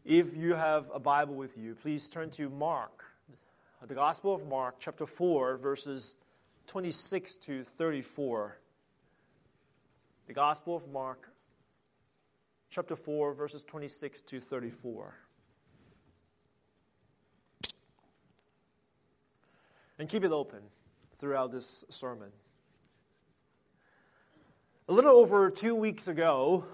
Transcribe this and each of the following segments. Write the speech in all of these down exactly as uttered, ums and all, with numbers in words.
If you have a Bible with you, please turn to Mark, the Gospel of Mark, chapter four, verses twenty-six to thirty-four. The Gospel of Mark, chapter four, verses twenty-six to thirty-four. And keep it open throughout this sermon. A little over two weeks ago,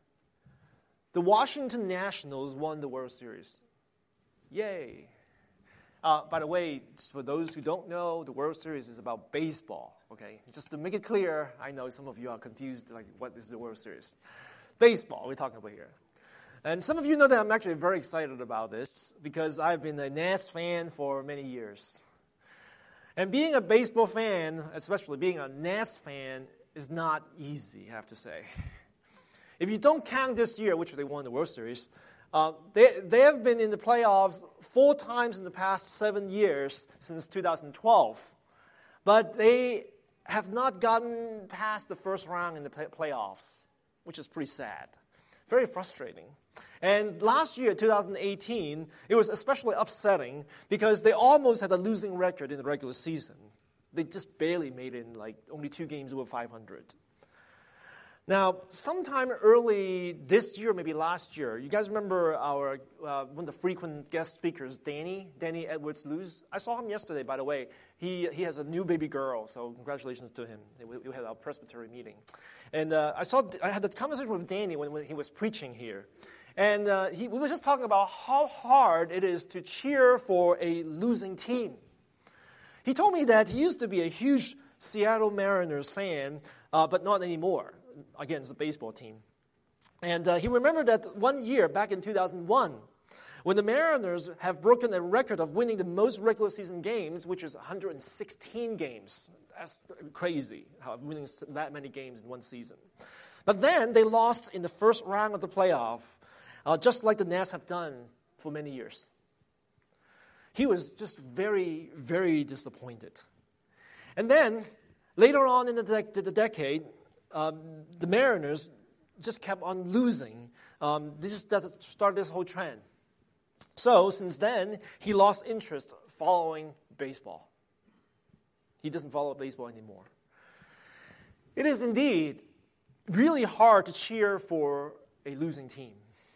the Washington Nationals won the World Series. Yay! Uh, by the way, for those who don't know, the World Series is about baseball. Okay, just to make it clear, I know some of you are confused. Like, what is the World Series? Baseball. We're talking about here, and some of you know that I'm actually very excited about this because I've been a Nats fan for many years. And being a baseball fan, especially being a Nats fan, is not easy, I have to say. If you don't count this year, which they won the World Series, uh, they, they have been in the playoffs four times in the past seven years since two thousand twelve. But they have not gotten past the first round in the play- playoffs, which is pretty sad. Very frustrating. And last year, two thousand eighteen, it was especially upsetting because they almost had a losing record in the regular season. They just barely made it in like only two games over five hundred. Now, sometime early this year, maybe last year, you guys remember our uh, one of the frequent guest speakers, Danny, Danny Edwards-Lewis? I saw him yesterday, by the way. He he has a new baby girl, so congratulations to him. We, we had our presbytery meeting. And uh, I saw I had a conversation with Danny when, when he was preaching here. And uh, he, we were just talking about how hard it is to cheer for a losing team. He told me that he used to be a huge Seattle Mariners fan, uh, but not anymore, against the baseball team. And uh, he remembered that one year, back in two thousand one, when the Mariners have broken a record of winning the most regular season games, which is one hundred sixteen games. That's crazy, how winning that many games in one season. But then they lost in the first round of the playoff, uh, just like the Nats have done for many years. He was just very, very disappointed. And then, later on in the, de- the decade, um, the Mariners just kept on losing. Um, this is that started this whole trend. So, since then, he lost interest following baseball. He doesn't follow baseball anymore. It is indeed really hard to cheer for a losing team.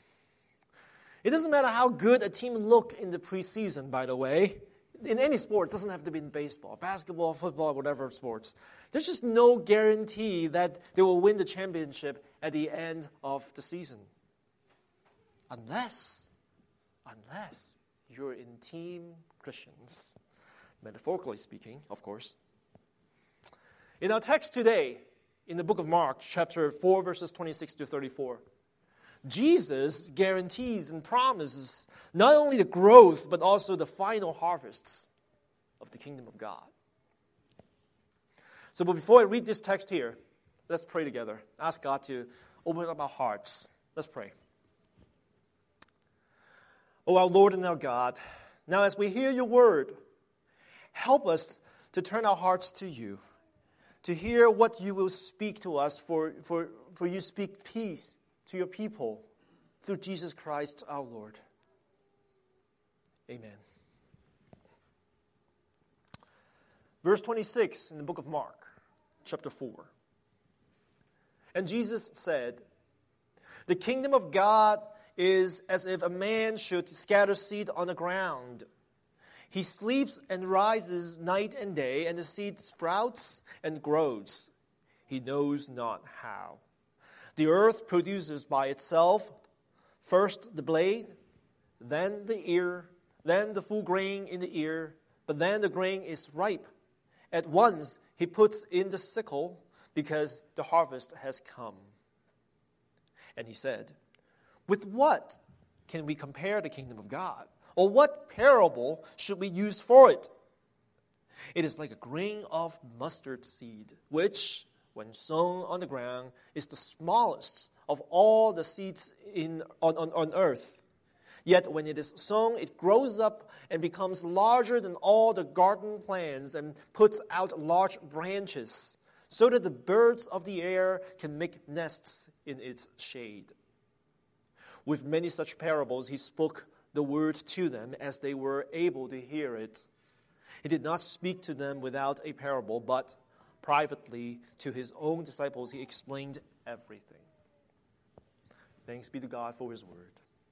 It doesn't matter how good a team look in the preseason, by the way. In any sport, it doesn't have to be in baseball, basketball, football, whatever sports. There's just no guarantee that they will win the championship at the end of the season. Unless, unless you're in Team Christians. Metaphorically speaking, of course. In our text today, in the book of Mark, chapter four, verses twenty-six to thirty-four, Jesus guarantees and promises not only the growth, but also the final harvests of the kingdom of God. So, but before I read this text here, let's pray together. Ask God to open up our hearts. Let's pray. Oh, our Lord and our God, now as we hear your word, help us to turn our hearts to you, to hear what you will speak to us, for, for, for you speak peace to your people through Jesus Christ our Lord. Amen. Verse twenty-six in the book of Mark, chapter four. And Jesus said, "The kingdom of God is as if a man should scatter seed on the ground. He sleeps and rises night and day, and the seed sprouts and grows. He knows not how. The earth produces by itself first the blade, then the ear, then the full grain in the ear, but then the grain is ripe. At once he puts in the sickle because the harvest has come." And he said, "With what can we compare the kingdom of God? Or what parable should we use for it? It is like a grain of mustard seed, which, when sown on the ground, is the smallest of all the seeds in, on, on, on earth. Yet when it is sown, it grows up and becomes larger than all the garden plants and puts out large branches, so that the birds of the air can make nests in its shade. With many such parables, he spoke the word to them as they were able to hear it. He did not speak to them without a parable, but privately to his own disciples he explained everything. Thanks be to God for his word.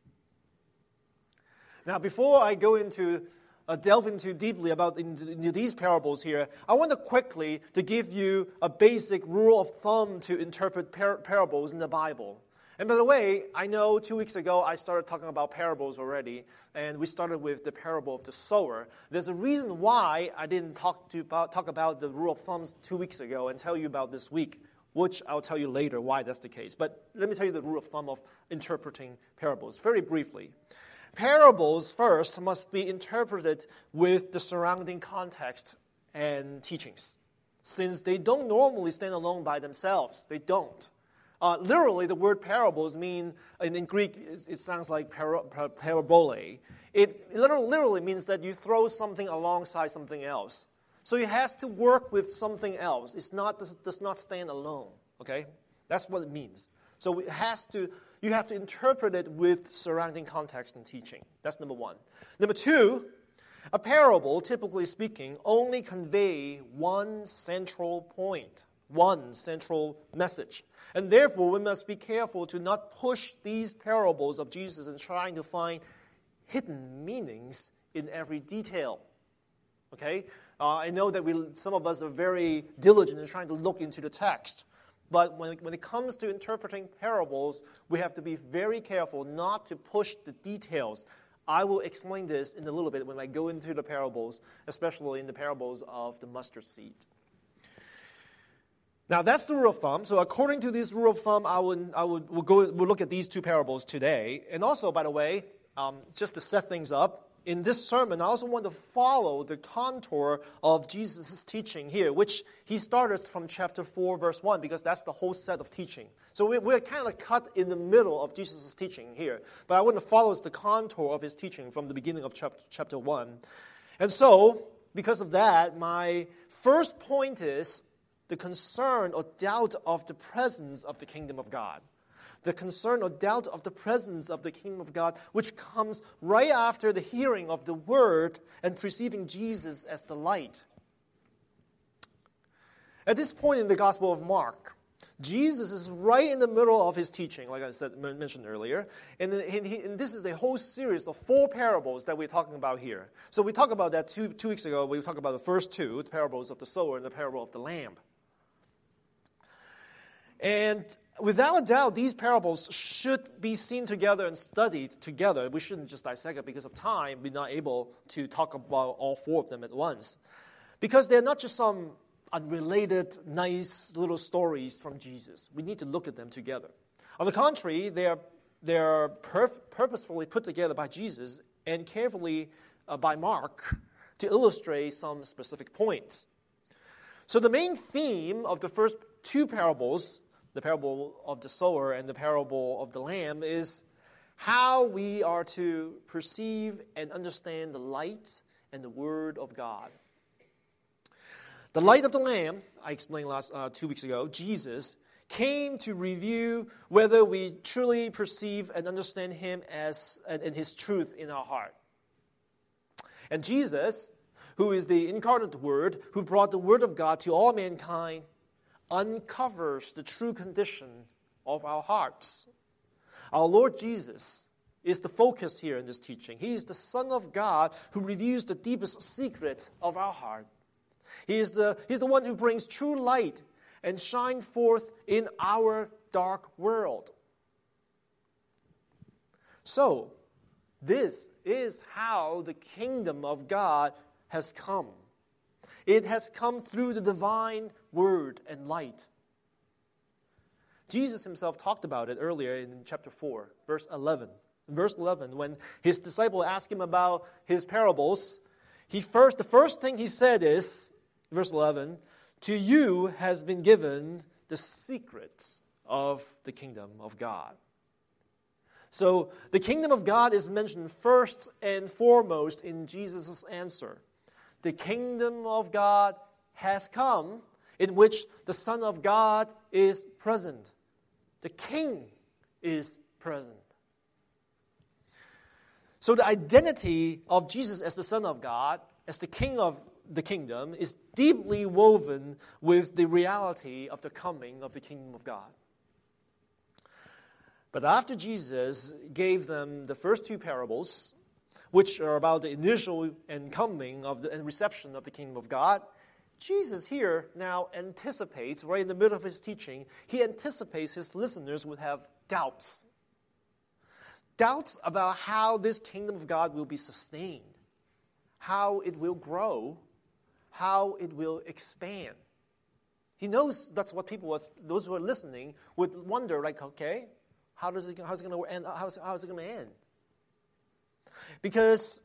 Now, before I go into uh, delve into deeply about into, into these parables here, I want to quickly to give you a basic rule of thumb to interpret par- parables in the Bible. And by the way, I know two weeks ago I started talking about parables already, and we started with the parable of the sower. There's a reason why I didn't talk to about, talk about the rule of thumbs two weeks ago and tell you about this week, which I'll tell you later why that's the case. But let me tell you the rule of thumb of interpreting parables very briefly. Parables, first, must be interpreted with the surrounding context and teachings, since they don't normally stand alone by themselves. They don't. Uh, literally, the word parables mean, in, in Greek, it, it sounds like para, para, parabole. It literally, literally means that you throw something alongside something else. So it has to work with something else. It's not does, does not stand alone. Okay, that's what it means. So it has to. You have to interpret it with surrounding context and teaching. That's number one. Number two, a parable, typically speaking, only convey one central point, one central message. And therefore, we must be careful to not push these parables of Jesus in trying to find hidden meanings in every detail. Okay? Uh, I know that we, some of us are very diligent in trying to look into the text. But when, when it comes to interpreting parables, we have to be very careful not to push the details. I will explain this in a little bit when I go into the parables, especially in the parables of the mustard seed. Now, that's the rule of thumb. So according to this rule of thumb, I would, I would we'll go we'll look at these two parables today. And also, by the way, um, just to set things up, in this sermon, I also want to follow the contour of Jesus' teaching here, which he started from chapter four, verse one, because that's the whole set of teaching. So we, we're kind of cut in the middle of Jesus' teaching here. But I want to follow the contour of his teaching from the beginning of chapter, chapter one. And so, because of that, my first point is the concern or doubt of the presence of the kingdom of God. The concern or doubt of the presence of the kingdom of God, which comes right after the hearing of the word and perceiving Jesus as the light. At this point in the Gospel of Mark, Jesus is right in the middle of his teaching, like I said, mentioned earlier. And, and, he, and this is a whole series of four parables that we're talking about here. So we talked about that two, two weeks ago. We talked about the first two, the parables of the sower and the parable of the lamb. And without a doubt, these parables should be seen together and studied together. We shouldn't just dissect it because of time. We're not able to talk about all four of them at once. Because they're not just some unrelated, nice little stories from Jesus. We need to look at them together. On the contrary, they are, they are perf- purposefully put together by Jesus and carefully uh, by Mark to illustrate some specific points. So the main theme of the first two parables, the parable of the sower and the parable of the lamb, is how we are to perceive and understand the light and the word of God. The light of the lamb, I explained last uh, two weeks ago, Jesus, came to review whether we truly perceive and understand him as and, and his truth in our heart. And Jesus, who is the incarnate Word, who brought the Word of God to all mankind, uncovers the true condition of our hearts. Our Lord Jesus is the focus here in this teaching. He is the Son of God who reveals the deepest secret of our heart. He is the, he's the one who brings true light and shine forth in our dark world. So, this is how the kingdom of God has come. It has come through the divine word and light. Jesus himself talked about it earlier in chapter four, verse eleven. In verse eleven, when his disciple asked him about his parables, he first the first thing he said is, verse eleven, "To you has been given the secrets of the kingdom of God." So the kingdom of God is mentioned first and foremost in Jesus' answer. The kingdom of God has come, in which the Son of God is present. The King is present. So the identity of Jesus as the Son of God, as the King of the kingdom, is deeply woven with the reality of the coming of the kingdom of God. But after Jesus gave them the first two parables, which are about the initial and coming of the and reception of the kingdom of God, Jesus here now anticipates, right in the middle of his teaching, he anticipates his listeners would have doubts. Doubts about how this kingdom of God will be sustained, how it will grow, how it will expand. He knows that's what people, those who are listening, would wonder, like, okay, how does it, how's it going to end? How's, how's it going to end? Because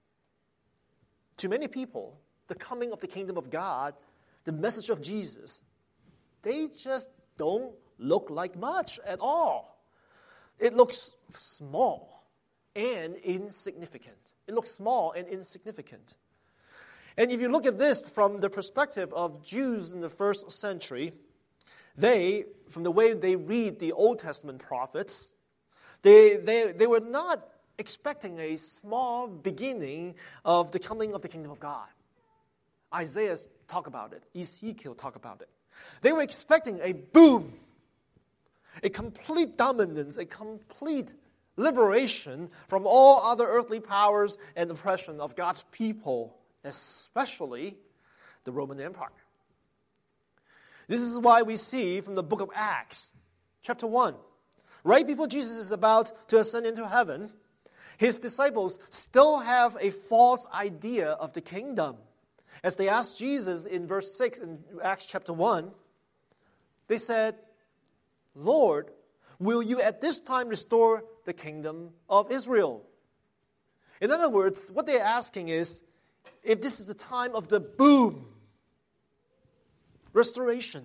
to many people, the coming of the kingdom of God, the message of Jesus, they just don't look like much at all. It looks small and insignificant. It looks small and insignificant. And if you look at this from the perspective of Jews in the first century, they, from the way they read the Old Testament prophets, they, they, they were not expecting a small beginning of the coming of the kingdom of God. Isaiah talk about it. Ezekiel talk about it. They were expecting a boom, a complete dominance, a complete liberation from all other earthly powers and oppression of God's people, especially the Roman Empire. This is why we see from the book of Acts, chapter one, right before Jesus is about to ascend into heaven, his disciples still have a false idea of the kingdom. As they asked Jesus in verse six in Acts chapter one, they said, Lord, will you at this time restore the kingdom of Israel? In other words, what they're asking is, if this is the time of the boom, restoration.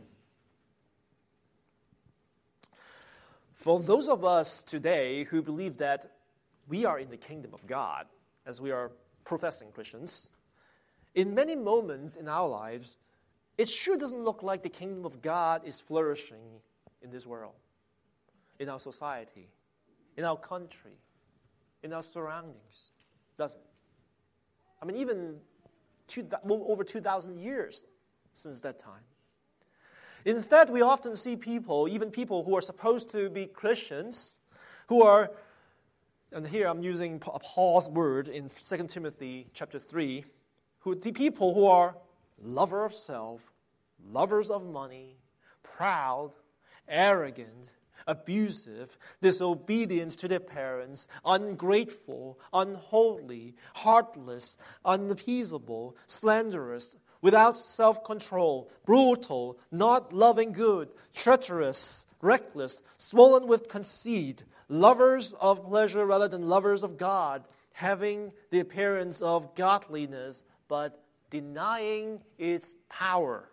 For those of us today who believe that we are in the kingdom of God, as we are professing Christians, in many moments in our lives, it sure doesn't look like the kingdom of God is flourishing in this world, in our society, in our country, in our surroundings, does it? I mean, even two, over two thousand years since that time. Instead, we often see people, even people who are supposed to be Christians, who are, and here I'm using Paul's word in Second Timothy chapter three, who the people who are lover of self, lovers of money, proud, arrogant, abusive, disobedient to their parents, ungrateful, unholy, heartless, unappeasable, slanderous, without self-control, brutal, not loving good, treacherous, reckless, swollen with conceit, lovers of pleasure rather than lovers of God, having the appearance of godliness, but denying its power.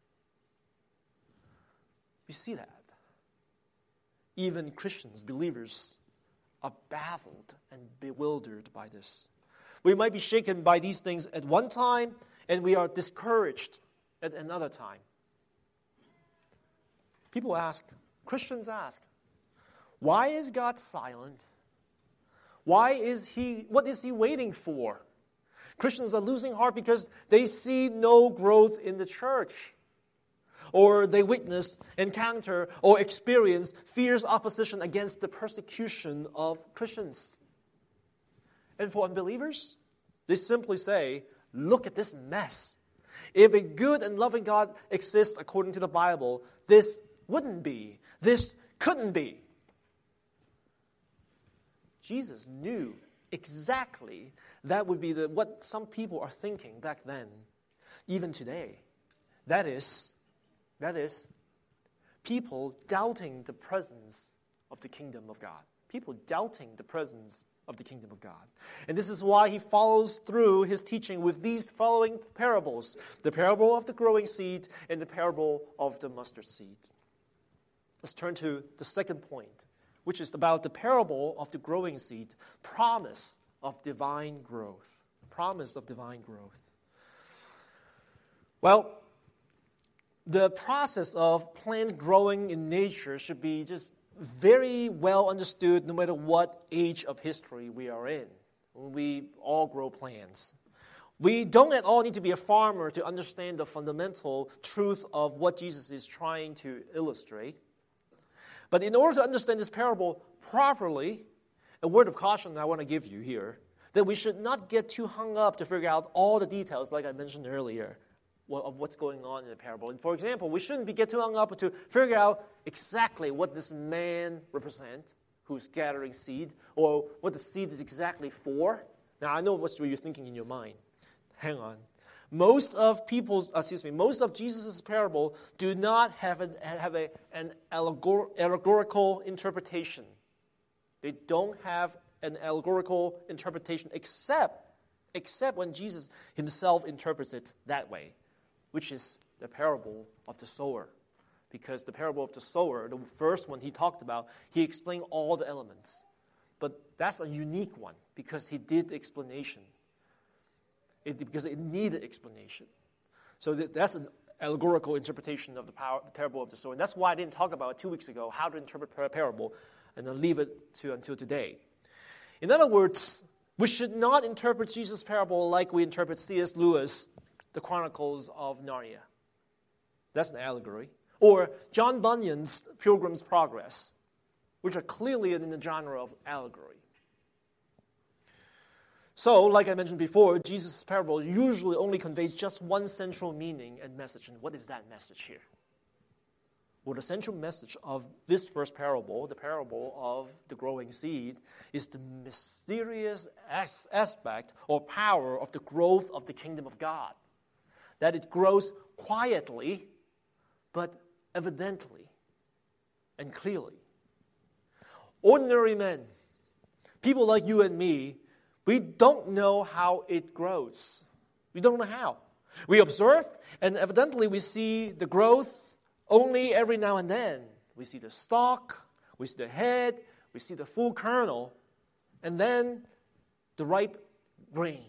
You see that? Even Christians, believers, are baffled and bewildered by this. We might be shaken by these things at one time, and we are discouraged at another time. People ask, Christians ask, why is God silent? Why is he, what is he waiting for? Christians are losing heart because they see no growth in the church. Or they witness, encounter, or experience fierce opposition against the persecution of Christians. And for unbelievers, they simply say, look at this mess. If a good and loving God exists according to the Bible, this wouldn't be. This couldn't be. Jesus knew exactly that would be the, what some people are thinking back then, even today. That is, that is, people doubting the presence of the kingdom of God. People doubting the presence of the kingdom of God. And this is why he follows through his teaching with these following parables. The parable of the growing seed and the parable of the mustard seed. Let's turn to the second point, which is about the parable of the growing seed, promise of divine growth. Promise of divine growth. Well, the process of plant growing in nature should be just very well understood no matter what age of history we are in, We all grow plants. We don't at all need to be a farmer to understand the fundamental truth of what Jesus is trying to illustrate. But in order to understand this parable properly, a word of caution I want to give you here, that we should not get too hung up to figure out all the details, like I mentioned earlier, of what's going on in the parable. And for example, we shouldn't be get too hung up to figure out exactly what this man represents, who's gathering seed, or what the seed is exactly for. Now, I know what you're thinking in your mind. Hang on. Most of people's, excuse me, most of Jesus' parable do not have, an, have a, an allegor- allegorical interpretation. They don't have an allegorical interpretation except, except when Jesus himself interprets it that way, which is the parable of the sower. Because the parable of the sower, the first one he talked about, he explained all the elements. But that's a unique one because he did the explanation. It, because it needed explanation. So th- that's an allegorical interpretation of the, power, the parable of the sower. And that's why I didn't talk about it two weeks ago, how to interpret a parable, and then leave it to until today. In other words, we should not interpret Jesus' parable like we interpret C S Lewis, The Chronicles of Narnia. That's an allegory. Or John Bunyan's Pilgrim's Progress, which are clearly in the genre of allegory. So, like I mentioned before, Jesus' parable usually only conveys just one central meaning and message. And what is that message here? Well, the central message of this first parable, the parable of the growing seed, is the mysterious as- aspect or power of the growth of the kingdom of God. That it grows quietly, but evidently and clearly. Ordinary men, people like you and me, we don't know how it grows. We don't know how. We observe, and evidently we see the growth only every now and then. We see the stalk, we see the head, we see the full kernel, and then the ripe grain.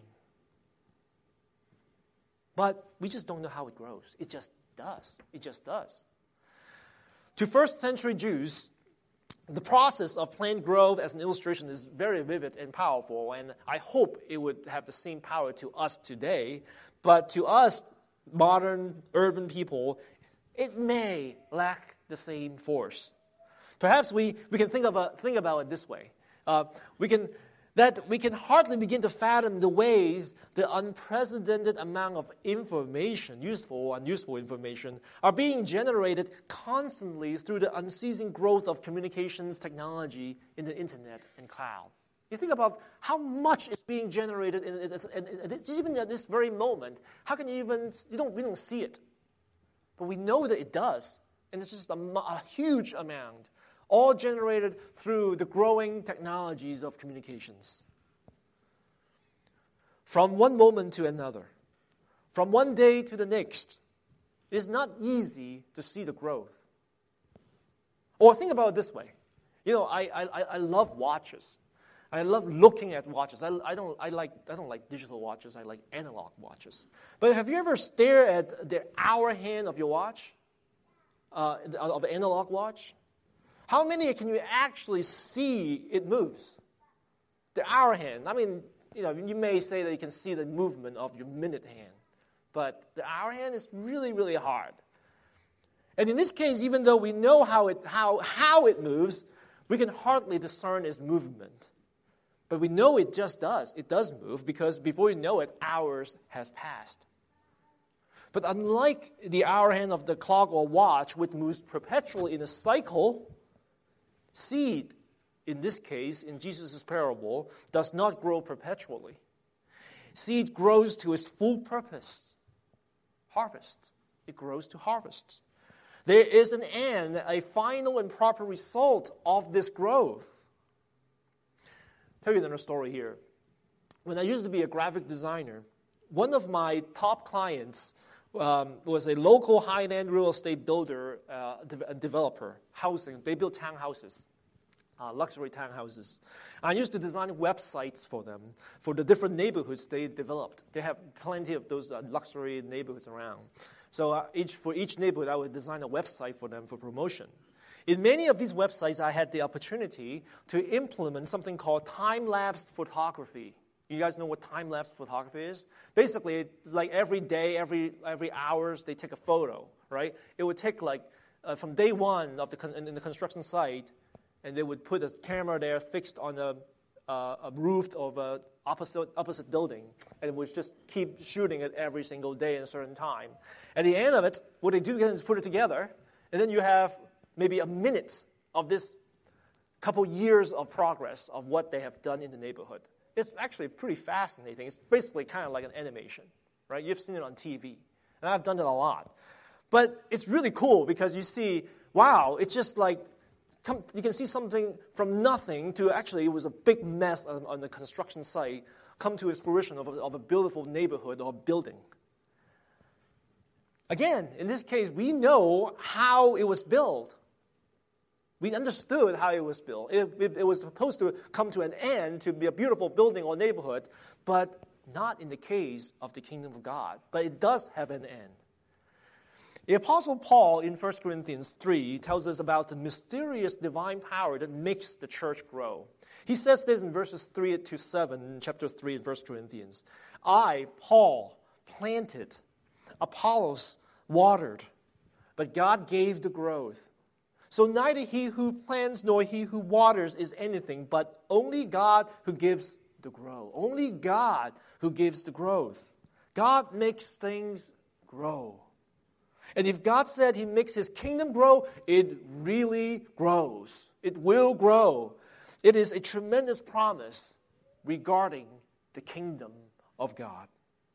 But we just don't know how it grows. It just does. It just does. To first century Jews, the process of plant growth as an illustration is very vivid and powerful, and I hope it would have the same power to us today. But to us, modern urban people, it may lack the same force. Perhaps we, we can think, of a, think about it this way. Uh, we can that we can hardly begin to fathom the ways the unprecedented amount of information, useful or unuseful information, are being generated constantly through the unceasing growth of communications technology in the internet and cloud. You think about how much is being generated, in, in, in, in, even at this very moment. How can you even, you don't, we don't see it. But we know that it does, and it's just a, a huge amount, all generated through the growing technologies of communications. From one moment to another, from one day to the next, it is not easy to see the growth. Or think about it this way. You know, I I, I love watches. I love looking at watches. I, I don't I like I don't like digital watches. I like analog watches. But have you ever stared at the hour hand of your watch, uh, of an analog watch? How many can you actually see it moves? The hour hand. I mean, you know, you may say that you can see the movement of your minute hand, but the hour hand is really, really hard. And in this case, even though we know how it how how it moves, we can hardly discern its movement. But we know it just does. It does move because before you know it, hours has passed. But unlike the hour hand of the clock or watch, which moves perpetually in a cycle, seed, in this case, in Jesus' parable, does not grow perpetually. Seed grows to its full purpose, harvest. It grows to harvest. There is an end, a final and proper result of this growth. I'll tell you another story here. When I used to be a graphic designer, one of my top clients um, was a local high-end real estate builder, uh, de- developer, housing. They built townhouses, uh, luxury townhouses. I used to design websites for them, for the different neighborhoods they developed. They have plenty of those uh, luxury neighborhoods around. So uh, each, for each neighborhood, I would design a website for them for promotion. In many of these websites, I had the opportunity to implement something called time-lapse photography. You guys know what time-lapse photography is? Basically, like every day, every every hours, they take a photo, right? It would take like uh, from day one of the con- in the construction site, and they would put a camera there fixed on a, uh, a roof of a opposite opposite building, and it would just keep shooting it every single day at a certain time. At the end of it, what they do is put it together, and then you have maybe a minute of this couple years of progress of what they have done in the neighborhood. It's actually pretty fascinating. It's basically kind of like an animation, right? You've seen it on T V, and I've done it a lot. But it's really cool because you see, wow, it's just like, come, you can see something from nothing to actually it was a big mess on, on the construction site come to its fruition of a, of a beautiful neighborhood or building. Again, in this case, we know how it was built. We understood how it was built. It, it, it was supposed to come to an end to be a beautiful building or neighborhood, but not in the case of the kingdom of God. But it does have an end. The Apostle Paul in First Corinthians three tells us about the mysterious divine power that makes the church grow. He says this in verses three to seven in chapter three in First Corinthians. I, Paul, planted, Apollos watered, but God gave the growth. So neither he who plants nor he who waters is anything, but only God who gives the growth. Only God who gives the growth. God makes things grow. And if God said he makes his kingdom grow, it really grows. It will grow. It is a tremendous promise regarding the kingdom of God.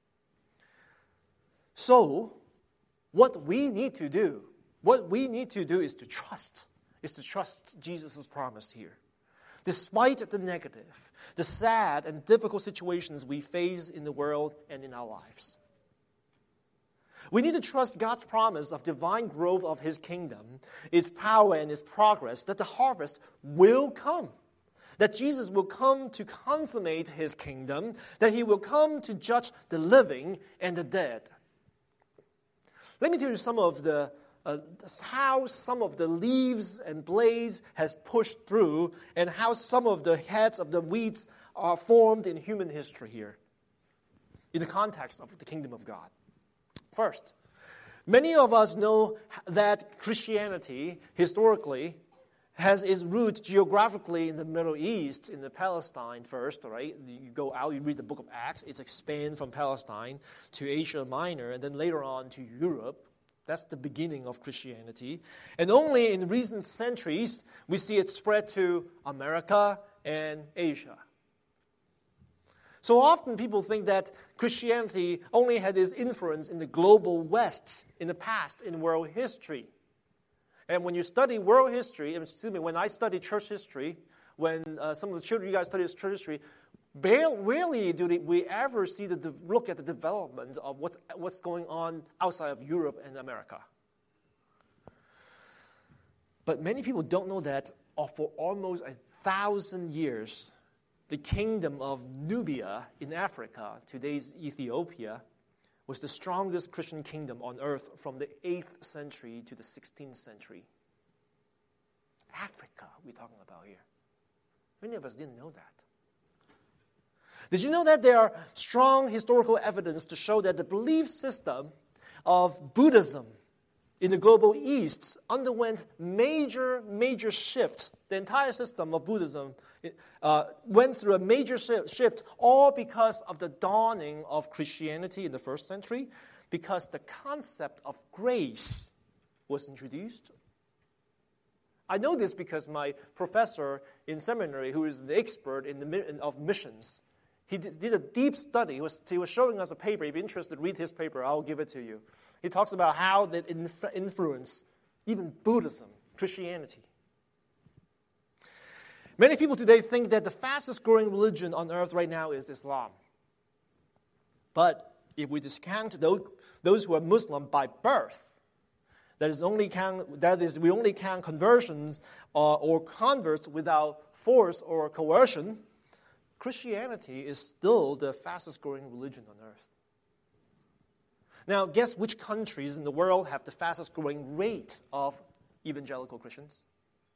So, what we need to do, what we need to do is to trust, is to trust Jesus' promise here. Despite the negative, the sad and difficult situations we face in the world and in our lives. We need to trust God's promise of divine growth of his kingdom, its power and its progress, that the harvest will come. That Jesus will come to consummate his kingdom, that he will come to judge the living and the dead. Let me tell you some of the uh, how some of the leaves and blades has pushed through, and how some of the heads of the weeds are formed in human history here, in the context of the kingdom of God. First, many of us know that Christianity, historically, has its roots geographically in the Middle East, in the Palestine first, right? You go out, you read the book of Acts, it's expanded from Palestine to Asia Minor, and then later on to Europe. That's the beginning of Christianity. And only in recent centuries, we see it spread to America and Asia. So often people think that Christianity only had its influence in the global West in the past, in world history. And when you study world history, excuse me, when I study church history, when uh, some of the children, you guys study church history, rarely do we ever see the de- look at the development of what's what's going on outside of Europe and America. But many people don't know that for almost a thousand years, the kingdom of Nubia in Africa, today's Ethiopia, was the strongest Christian kingdom on earth from the eighth century to the sixteenth century. Africa, we're talking about here. Many of us didn't know that. Did you know that there are strong historical evidence to show that the belief system of Buddhism in the global East underwent major, major shift. The entire system of Buddhism uh, went through a major shift, all because of the dawning of Christianity in the first century, because the concept of grace was introduced. I know this because my professor in seminary, who is an expert in the in, of missions, he did, did a deep study. He was, he was showing us a paper. If you're interested, read his paper. I'll give it to you. He talks about how that inf- influenced even Buddhism, Christianity. Many people today think that the fastest growing religion on earth right now is Islam. But if we discount those, those who are Muslim by birth, that is only count, that is, we only count conversions uh, or converts without force or coercion, Christianity is still the fastest growing religion on earth. Now, guess which countries in the world have the fastest growing rate of evangelical Christians?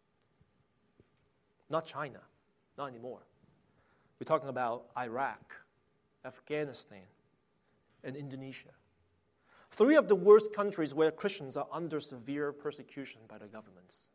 Not China, not anymore. We're talking about Iraq, Afghanistan, and Indonesia. Three of the worst countries where Christians are under severe persecution by the governments.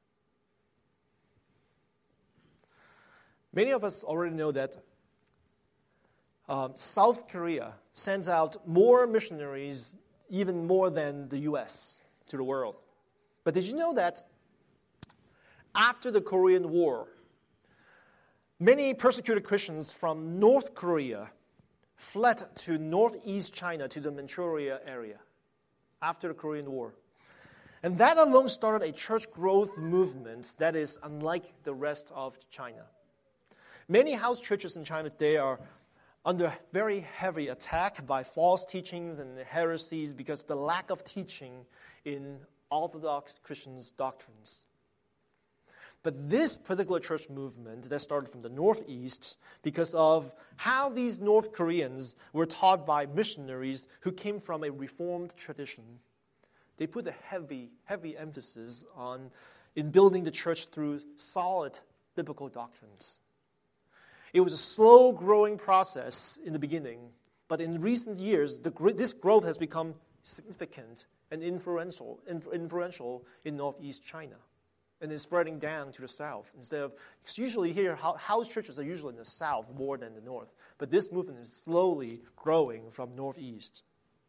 Many of us already know that um, South Korea sends out more missionaries, even more than the U S, to the world. But did you know that after the Korean War, many persecuted Christians from North Korea fled to northeast China, to the Manchuria area, after the Korean War. And that alone started a church growth movement that is unlike the rest of China. Many house churches in China today are under very heavy attack by false teachings and heresies because of the lack of teaching in Orthodox Christians' doctrines. But this particular church movement that started from the Northeast because of how these North Koreans were taught by missionaries who came from a Reformed tradition, they put a heavy, heavy emphasis on in building the church through solid biblical doctrines. It was a slow-growing process in the beginning, but in recent years, the, this growth has become significant and influential, influential in northeast China, and is spreading down to the south. Instead of, because usually here, house churches are usually in the south more than the north, but this movement is slowly growing from northeast.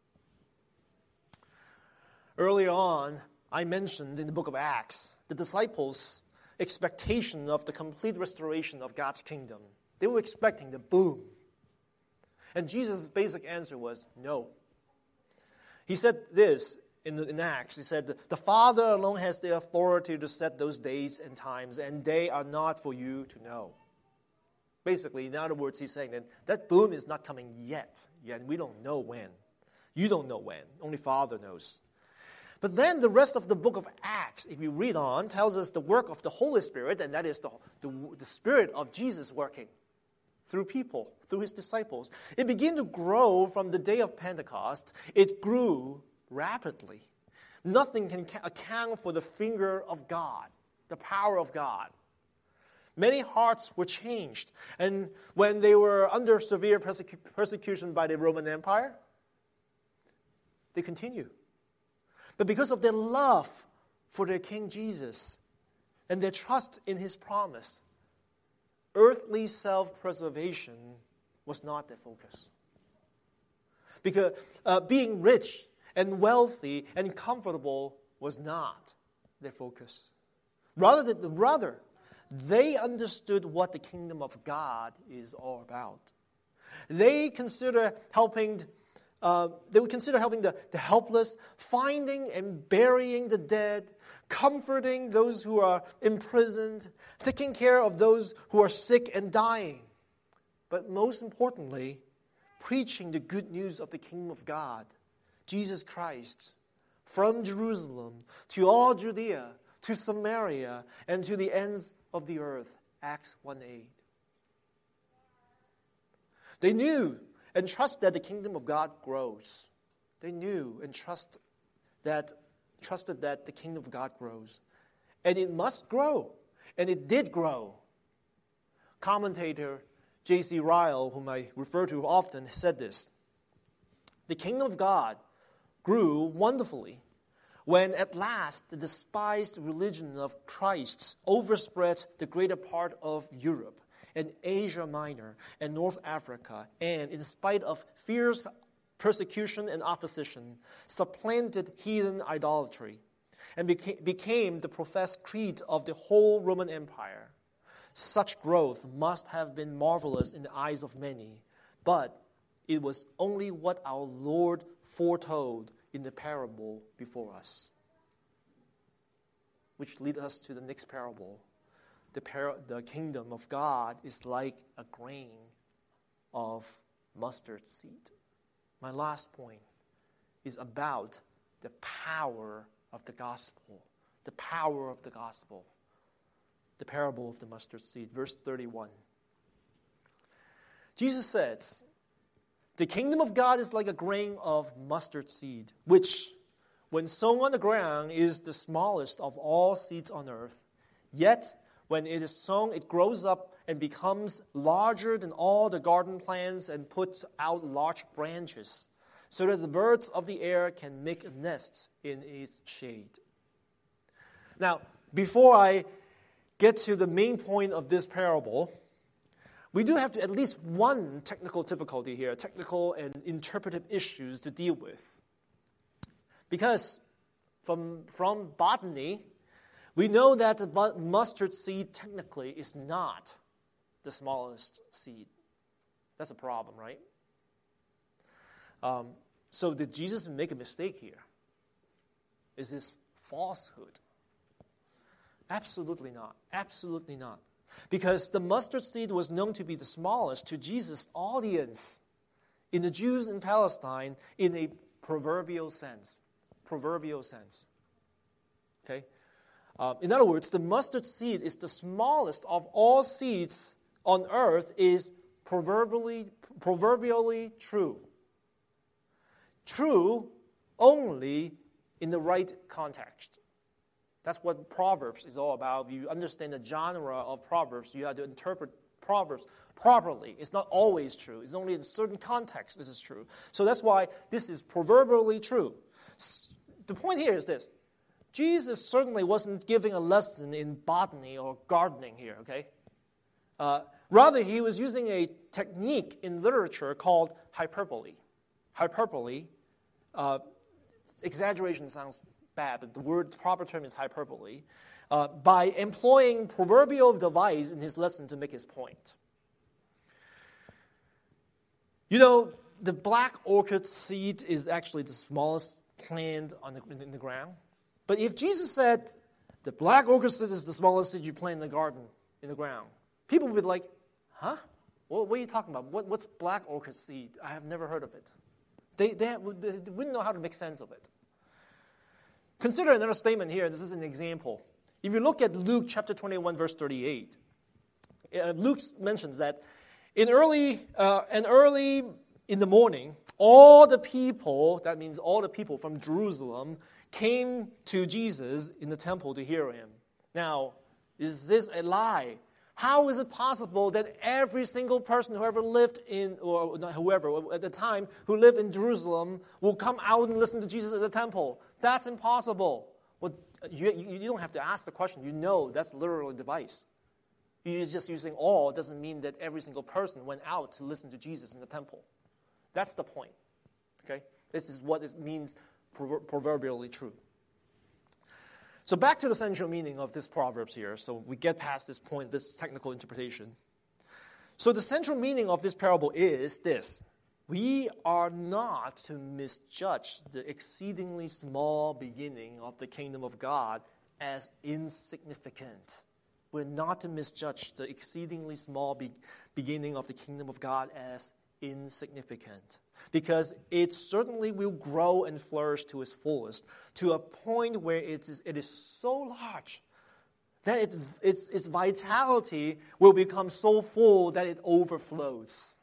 Earlier on, I mentioned in the book of Acts the disciples' expectation of the complete restoration of God's kingdom. They were expecting the boom. And Jesus' basic answer was no. He said this in, the, in Acts. He said, the Father alone has the authority to set those days and times, and they are not for you to know. Basically, in other words, he's saying that that boom is not coming yet. Yet we don't know when. You don't know when. Only Father knows. But then the rest of the book of Acts, if you read on, tells us the work of the Holy Spirit, and that is the, the, the Spirit of Jesus working through people, through his disciples. It began to grow from the day of Pentecost. It grew rapidly. Nothing can ca- account for the finger of God, the power of God. Many hearts were changed. And when they were under severe persecu- persecution by the Roman Empire, they continue. But because of their love for their King Jesus and their trust in his promise, earthly self-preservation was not their focus. Because uh, being rich and wealthy and comfortable was not their focus. Rather, than, rather, they understood what the kingdom of God is all about. They consider helping Uh, they would consider helping the, the helpless, finding and burying the dead, comforting those who are imprisoned, taking care of those who are sick and dying. But most importantly, preaching the good news of the kingdom of God, Jesus Christ, from Jerusalem to all Judea, to Samaria, and to the ends of the earth. Acts one eight. They knew and trust that the kingdom of God grows. They knew and trust that, trusted that the kingdom of God grows. And it must grow. And it did grow. Commentator J C Ryle, whom I refer to often, said this. The kingdom of God grew wonderfully when at last the despised religion of Christ overspread the greater part of Europe and Asia Minor, and North Africa, and in spite of fierce persecution and opposition, supplanted heathen idolatry, and beca- became the professed creed of the whole Roman Empire. Such growth must have been marvelous in the eyes of many, but it was only what our Lord foretold in the parable before us. Which leads us to the next parable. The, par- the kingdom of God is like a grain of mustard seed. My last point is about the power of the gospel. The power of the gospel. The parable of the mustard seed. Verse thirty-one. Jesus says, the kingdom of God is like a grain of mustard seed, which, when sown on the ground, is the smallest of all seeds on earth. Yet, when it is sown, it grows up and becomes larger than all the garden plants and puts out large branches, so that the birds of the air can make nests in its shade. Now, before I get to the main point of this parable, we do have to, at least one technical difficulty here, technical and interpretive issues to deal with. Because from, from botany, we know that the mustard seed technically is not the smallest seed. That's a problem, right? Um, so did Jesus make a mistake here? Is this falsehood? Absolutely not. Absolutely not. Because the mustard seed was known to be the smallest to Jesus' audience in the Jews in Palestine in a proverbial sense. Proverbial sense. Okay? Uh, in other words, the mustard seed is the smallest of all seeds on earth, is proverbially, proverbially true. True only in the right context. That's what Proverbs is all about. If you understand the genre of Proverbs, you have to interpret Proverbs properly. It's not always true. It's only in certain contexts this is true. So that's why this is proverbially true. The point here is this. Jesus certainly wasn't giving a lesson in botany or gardening here, okay? Uh, rather, he was using a technique in literature called hyperbole. Hyperbole, uh, exaggeration sounds bad, but the word, the proper term is hyperbole, uh, by employing proverbial device in his lesson to make his point. You know, the black orchid seed is actually the smallest plant on the, in the ground. But if Jesus said, the black orchid seed is the smallest seed you plant in the garden, in the ground, people would be like, huh? What, what are you talking about? What, what's black orchid seed? I have never heard of it. They, they, have, they wouldn't know how to make sense of it. Consider another statement here. This is an example. If you look at Luke chapter twenty-one, verse thirty-eight, uh, Luke mentions that in early, uh, and early in the morning, all the people, that means all the people from Jerusalem, came to Jesus in the temple to hear him. Now, is this a lie? How is it possible that every single person who ever lived in, or not whoever, at the time, who lived in Jerusalem will come out and listen to Jesus at the temple? That's impossible. Well, you, you don't have to ask the question. You know that's literally a device. You're just using all doesn't mean that every single person went out to listen to Jesus in the temple. That's the point. Okay? This is what it means proverbially true. So back to the central meaning of this Proverbs here. So we get past this point, this technical interpretation. So the central meaning of this parable is this. We are not to misjudge the exceedingly small beginning of the kingdom of God as insignificant. We're not to misjudge the exceedingly small be- beginning of the kingdom of God as insignificant. Because it certainly will grow and flourish to its fullest, to a point where it is, it is so large that it, its, its vitality will become so full that it overflows.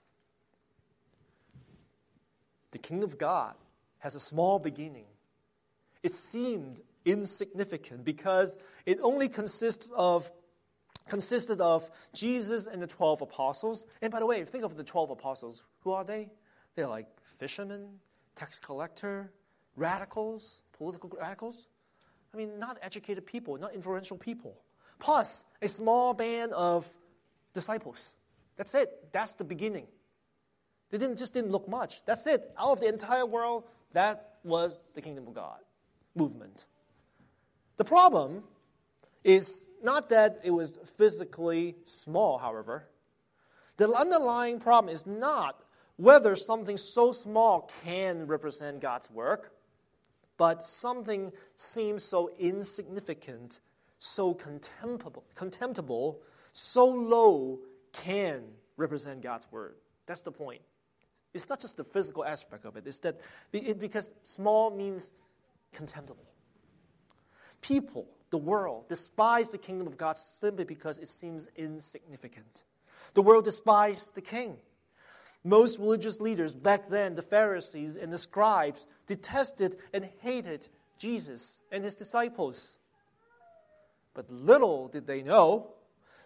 The kingdom of God has a small beginning. It seemed insignificant because it only consists of consisted of Jesus and the twelve apostles. And by the way, think of the twelve apostles. Who are they? They're like fishermen, tax collector, radicals, political radicals. I mean, not educated people, not influential people. Plus, a small band of disciples. That's it. That's the beginning. They didn't just didn't look much. That's it. Out of the entire world, that was the kingdom of God movement. The problem is not that it was physically small, however. The underlying problem is not whether something so small can represent God's work, but something seems so insignificant, so contemptible, contemptible, so low can represent God's word. That's the point. It's not just the physical aspect of it. It's that it, because small means contemptible. People, the world, despise the kingdom of God simply because it seems insignificant. The world despised the king. Most religious leaders back then, the Pharisees and the scribes, detested and hated Jesus and his disciples. But little did they know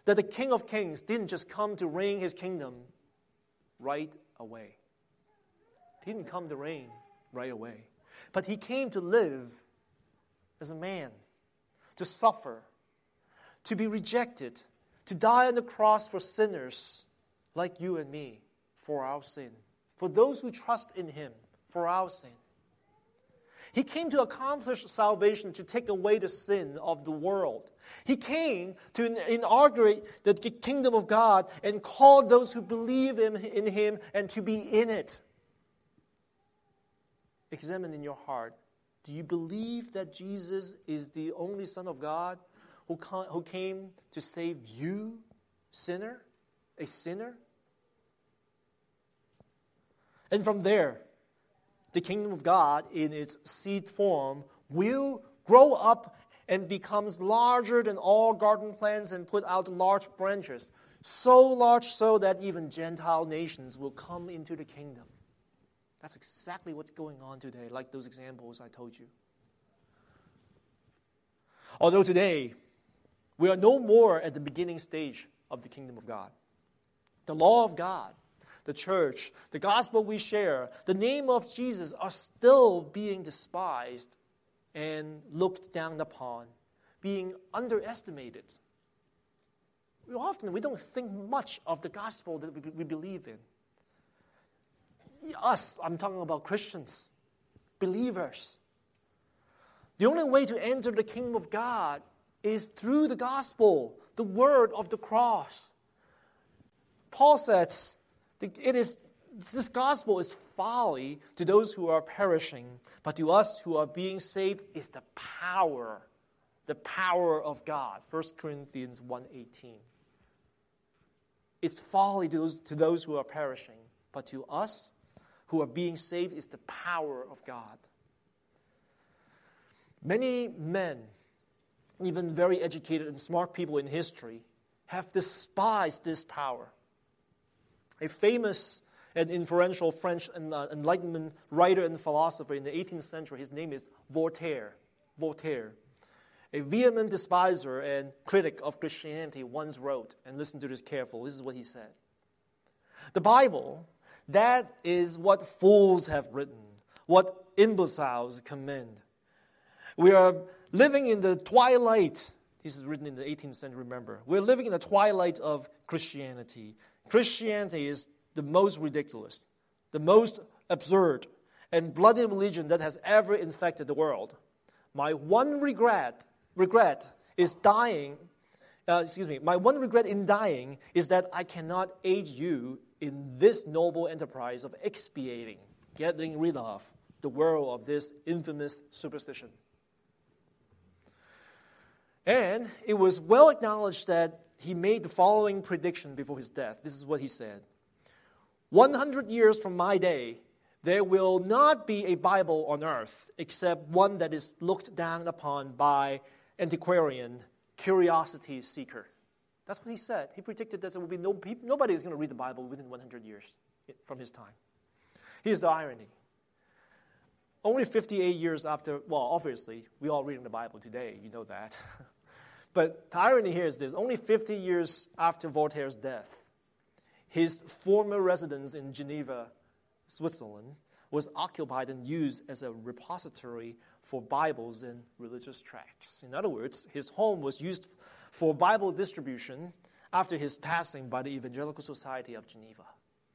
that the King of Kings didn't just come to reign his kingdom right away. He didn't come to reign right away. But he came to live as a man, to suffer, to be rejected, to die on the cross for sinners like you and me, for our sin, for those who trust in him, for our sin. He came to accomplish salvation, to take away the sin of the world. He came to inaugurate the kingdom of God and call those who believe in, in him and to be in it. Examine in your heart. Do you believe that Jesus is the only Son of God who, who came to save you, sinner, a sinner? And from there, the kingdom of God in its seed form will grow up and becomes larger than all garden plants and put out large branches, so large so that even Gentile nations will come into the kingdom. That's exactly what's going on today, like those examples I told you. Although today, we are no more at the beginning stage of the kingdom of God. The law of God, the church, the gospel we share, the name of Jesus are still being despised and looked down upon, being underestimated. We often, we don't think much of the gospel that we, we believe in. Us, I'm talking about Christians, believers. The only way to enter the kingdom of God is through the gospel, the word of the cross. Paul says, it is, this gospel is folly to those who are perishing, but to us who are being saved is the power, the power of God. First Corinthians one eighteen. It's folly to those, to those who are perishing, but to us who are being saved is the power of God. Many men, even very educated and smart people in history, have despised this power. A famous and influential French Enlightenment writer and philosopher in the eighteenth century, his name is Voltaire. Voltaire, a vehement despiser and critic of Christianity, once wrote, and listen to this carefully, this is what he said. The Bible, that is what fools have written, what imbeciles commend. We are living in the twilight. This is written in the eighteenth century, remember. We're living in the twilight of Christianity. Christianity is the most ridiculous, the most absurd, and bloody religion that has ever infected the world. My one regret, regret is dying, uh, excuse me, my one regret in dying is that I cannot aid you in this noble enterprise of expiating, getting rid of the world of this infamous superstition. And it was well acknowledged that he made the following prediction before his death. This is what he said. one hundred years from my day, there will not be a Bible on earth except one that is looked down upon by antiquarian curiosity seeker. That's what he said. He predicted that there will be no people, nobody is going to read the Bible within one hundred years from his time. Here's the irony. Only fifty-eight years after, well, obviously, we all reading the Bible today. You know that. But the irony here is this. Only fifty years after Voltaire's death, his former residence in Geneva, Switzerland, was occupied and used as a repository for Bibles and religious tracts. In other words, his home was used for Bible distribution after his passing by the Evangelical Society of Geneva.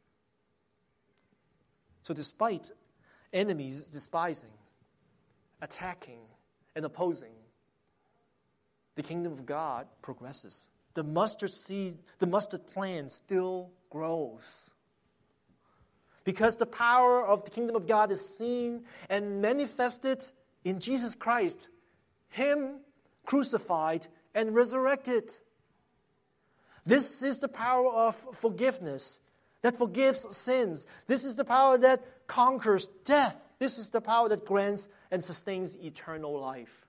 So despite enemies despising, attacking, and opposing, the kingdom of God progresses. The mustard seed, the mustard plant still grows. Because the power of the kingdom of God is seen and manifested in Jesus Christ, Him crucified and resurrected. This is the power of forgiveness that forgives sins. This is the power that conquers death. This is the power that grants and sustains eternal life.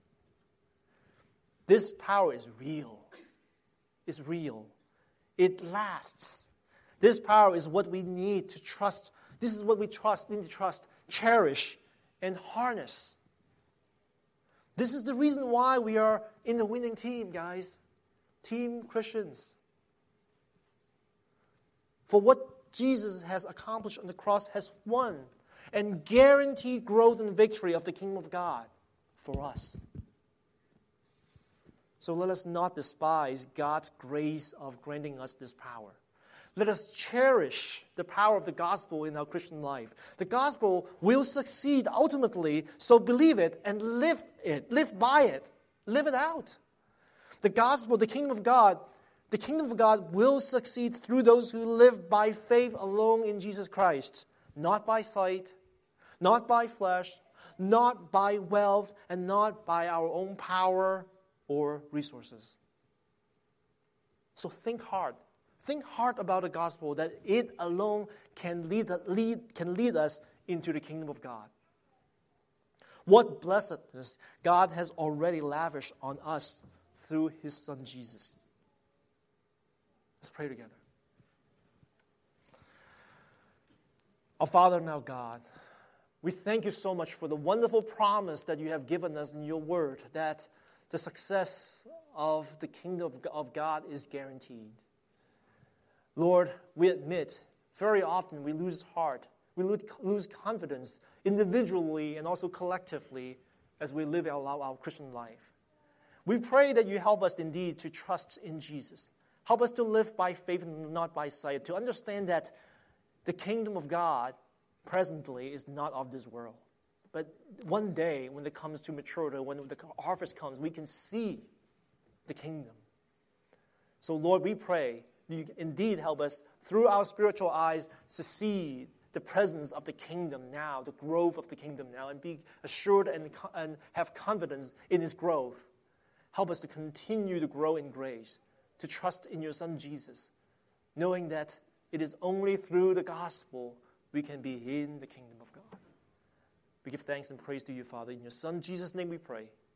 This power is real. It's real. It lasts. This power is what we need to trust. This is what we trust, need to trust, cherish, and harness. This is the reason why we are in the winning team, guys. Team Christians. For what Jesus has accomplished on the cross has won and guaranteed growth and victory of the kingdom of God for us. So let us not despise God's grace of granting us this power. Let us cherish the power of the gospel in our Christian life. The gospel will succeed ultimately, so believe it and live it, live by it, live it out. The gospel, the kingdom of God, the kingdom of God will succeed through those who live by faith alone in Jesus Christ, not by sight, not by flesh, not by wealth, and not by our own power or resources. So think hard. Think hard about the gospel, that it alone can lead, lead, can lead us into the kingdom of God. What blessedness God has already lavished on us through His Son Jesus. Let's pray together. Our Father and our God, we thank you so much for the wonderful promise that you have given us in your word, that the success of the kingdom of God is guaranteed. Lord, we admit very often we lose heart, we lose confidence individually and also collectively as we live our, our Christian life. We pray that you help us indeed to trust in Jesus. Help us to live by faith and not by sight, to understand that the kingdom of God presently is not of this world. But one day, when it comes to maturity, when the harvest comes, we can see the kingdom. So, Lord, we pray you indeed help us through our spiritual eyes to see the presence of the kingdom now, the growth of the kingdom now, and be assured and, and have confidence in its growth. Help us to continue to grow in grace, to trust in your Son Jesus, knowing that it is only through the gospel we can be in the kingdom of God. We give thanks and praise to you, Father. In your Son Jesus' name we pray.